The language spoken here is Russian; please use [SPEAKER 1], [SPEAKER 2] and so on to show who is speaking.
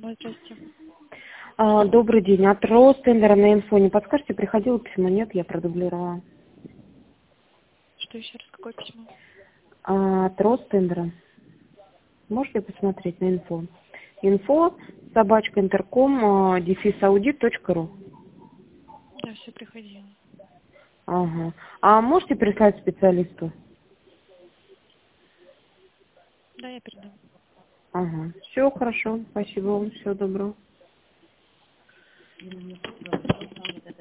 [SPEAKER 1] Здравствуйте.
[SPEAKER 2] Добрый день. От Ростендера на инфо не подскажете, приходило письмо? Нет, я продублировала.
[SPEAKER 1] Что еще раз? Какое письмо?
[SPEAKER 2] От Ростендера. Можете посмотреть на инфо? Инфо @интерком _audit.ru.
[SPEAKER 1] Да, все приходило.
[SPEAKER 2] Ага. А можете прислать специалисту?
[SPEAKER 1] Да, я передам.
[SPEAKER 2] Ага. Все хорошо. Спасибо вам. Всего доброго.